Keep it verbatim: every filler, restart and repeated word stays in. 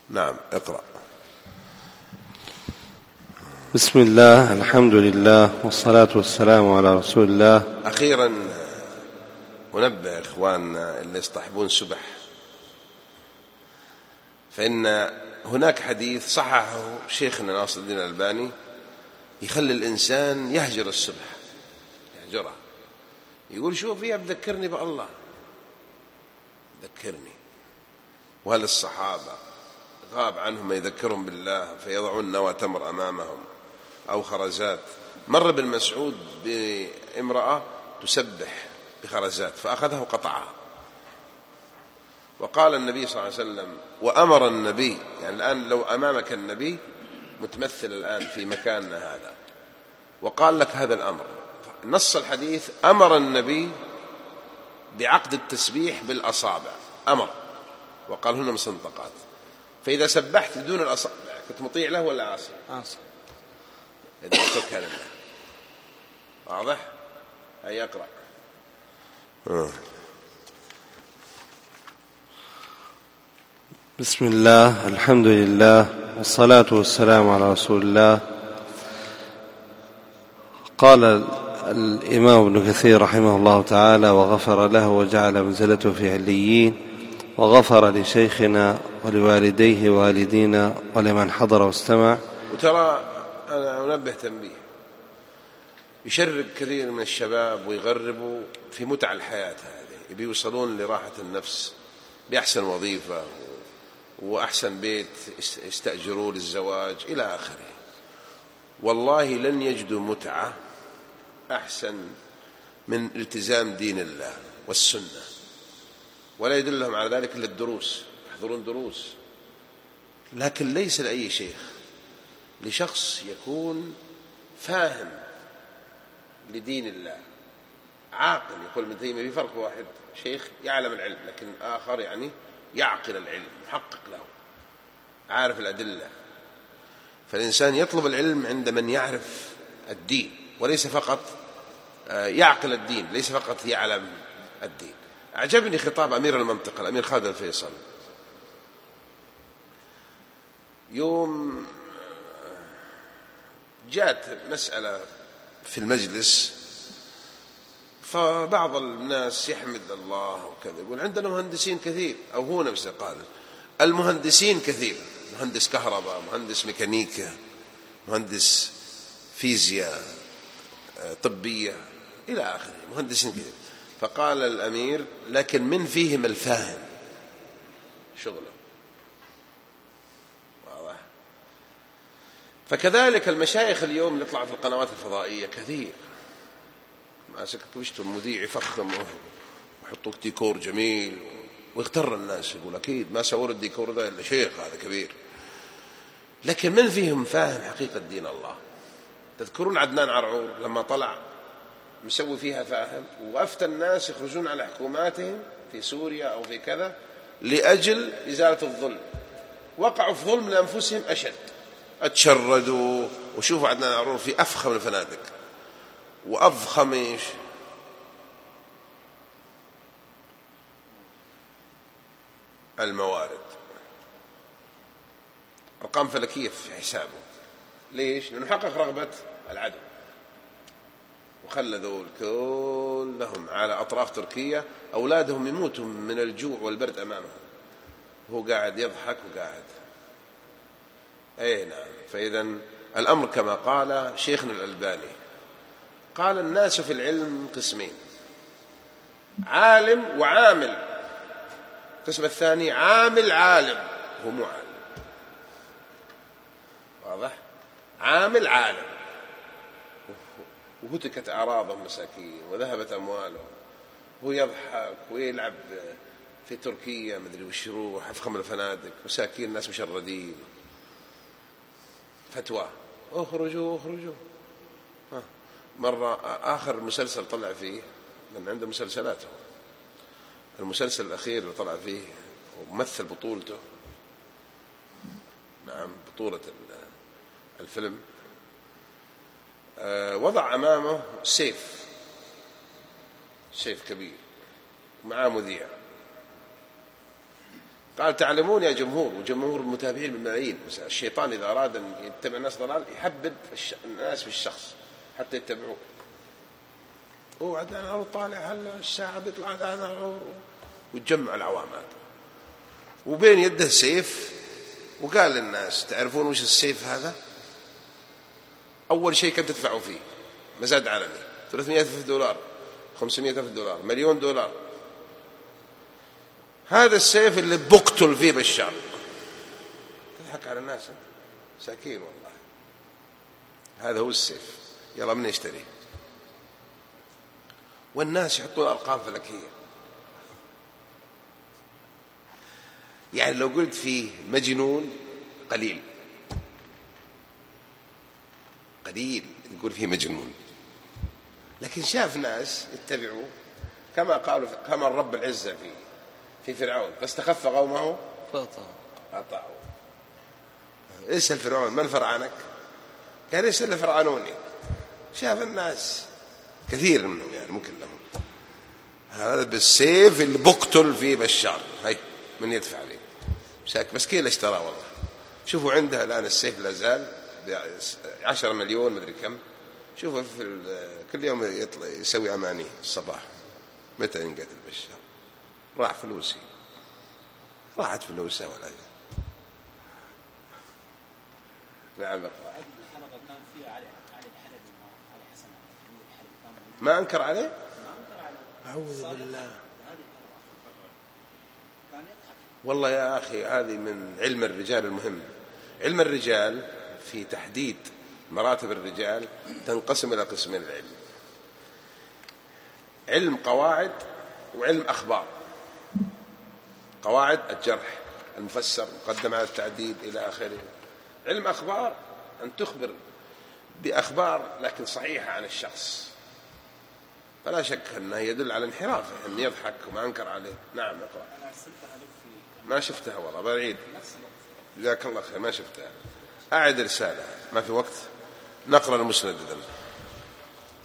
نعم اقرأ. بسم الله، الحمد لله، والصلاة والسلام على رسول الله. أخيرا ونبه إخواننا اللي يصطحبون سبح، فإن هناك حديث صححه شيخنا ناصر الدين الألباني يخلي الإنسان يهجر السبح، يهجره، يقول شوف فيها بذكرني بالله، ذكرني. وهل الصحابة غاب عنهم ما يذكرهم بالله فيضعون نوى تمر أمامهم أو خرزات؟ مر بن مسعود بامرأة تسبح بخرزات فأخذه قطعها، وقال النبي صلى الله عليه وسلم، وأمر النبي، يعني الآن لو أمامك النبي متمثل الآن في مكاننا هذا وقال لك هذا الأمر، نص الحديث أمر النبي بعقد التسبيح بالأصابع، أمر وقال هنا مصنطقات، فإذا سبحت دون الأصابع كنت مطيع له ولا عاصي؟ عاصي. إذا تركها لله. واضح؟ هيا يقرأ. آه. بسم الله، الحمد لله، والصلاة والسلام على رسول الله. قال الإمام ابن كثير رحمه الله تعالى وغفر له وجعل منزلته في عليين، وغفر لشيخنا ولوالديه ووالدينا ولمن حضر واستمع. وترى أنا أنبه تنبيه، يشرب كثير من الشباب ويغربوا في متع الحياة هذه، يبي يوصلون لراحة النفس بأحسن وظيفة وأحسن بيت يستأجروا للزواج إلى آخره. والله لن يجدوا متعة أحسن من التزام دين الله والسنة، ولا يدلهم على ذلك إلا الدروس، يحضرون دروس، لكن ليس لأي شيخ، لشخص يكون فاهم لدين الله عاقل. يقول ابن تيمية في فرق واحد، شيخ يعلم العلم لكن آخر يعني يعقل العلم، محقق له، عارف الأدلة. فالإنسان يطلب العلم عند من يعرف الدين وليس فقط يعقل الدين، ليس فقط يعلم الدين. أعجبني خطاب أمير المنطقة الأمير خالد الفيصل يوم جاءت مسألة في المجلس، فبعض الناس يحمد الله وكذا، يقول عندنا مهندسين كثير، أو هو نفسه قال المهندسين كثير، مهندس كهرباء، مهندس ميكانيكا، مهندس فيزياء، طبية إلى آخره، مهندسين كثير. فقال الأمير لكن من فيهم الفاهم شغله. واضح؟ فكذلك المشايخ اليوم اللي يطلع في القنوات الفضائية كثير، ماسك وشته المذيع يفخم ويحطوك ديكور جميل ويغتر الناس، يقول أكيد ما سووا الديكور ده إلا شيخ هذا كبير. لكن من فيهم فاهم حقيقة دين الله؟ تذكرون عدنان عرعور لما طلع مسوي فيها فاهم، وأفتى الناس يخرجون على حكوماتهم في سوريا أو في كذا لأجل إزالة الظلم، وقعوا في ظلم لأنفسهم أشد، اتشردوا. وشوفوا عدنان عرعور في أفخم الفنادق وأضخم إيش الموارد، أرقام فلكية في حسابه. ليش؟ لأنه حقق رغبة العدو، وخلى ذول كلهم على أطراف تركيا أولادهم يموتوا من الجوع والبرد أمامهم، وهو قاعد يضحك وقاعد. أي نعم. فإذا الأمر كما قال شيخنا الألباني، قال الناس في العلم قسمين، عالم وعامل. القسم الثاني عامل عالم، هو مو عالم. واضح؟ عامل عالم، وهتكت أعراضهم مساكين وذهبت أموالهم، هو يضحك ويلعب في تركيا مدري وش يروح أفخم الفنادق، مساكين الناس مشردين. فتوى اخرجوا اخرجوا. مرة آخر مسلسل طلع فيه، من عنده مسلسلاته، المسلسل الأخير اللي طلع فيه ومثل بطولته، نعم بطولة الفيلم، وضع أمامه سيف، سيف كبير، معاه مذيع، قال تعلمون يا جمهور، وجمهور المتابعين بالملايين، الشيطان إذا أراد أن يتبع الناس ضلال يحبب الناس في الشخص حتى يتبعوه. وعد أنا طالع هلا الساعة بيطلع أنا، وتجمع العوامات وبين يده سيف، وقال للناس تعرفون وش السيف هذا؟ أول شيء كم تدفعوا فيه؟ مزاد عالمي ثلاثمائة ألف دولار، خمسمائة ألف دولار، مليون دولار. هذا السيف اللي بقتل فيه بشار. تضحك على الناس ساكين والله. هذا هو السيف، يلا من يشتريه؟ والناس يحطون أرقام فلكية. يعني لو قلت فيه مجنون قليل قليل يقول فيه مجنون، لكن شاف ناس يتبعوه كما قالوا كما رب العزة في في فرعون، فاستخف قومه فأطاعوه. اسأل فرعون من فرعانك؟ قال اسأل فرعانوني. شاف الناس كثير منهم يعني ممكن لهم هذا بالسيف اللي بقتل فيه بشار، هاي من يدفع عليه مساك مسكين اشترى والله. شوفوا عنده الآن السيف لا زال عشرة مليون مدري كم. شوفوا في كل يوم يطلع يسوي أماني الصباح متى ينقتل بشار. راح فلوسي، راحت فلوسه ولا شيء. نعم ما أنكر عليه. أعوذ بالله. والله يا أخي هذه من علم الرجال المهم. علم الرجال في تحديد مراتب الرجال تنقسم إلى قسمين العلم: علم قواعد وعلم أخبار. قواعد الجرح المفسر مقدم على التعديل إلى آخره. علم أخبار أن تخبر بأخبار لكن صحيحة عن الشخص، فلا شك أنه يدل على انحرافه، أن يضحك وما أنكر عليه. نعم اقرأ. ما شفتها والله بعيد. جزاك الله خير ما شفتها. أعد رسالة ما في وقت نقرأ المسند.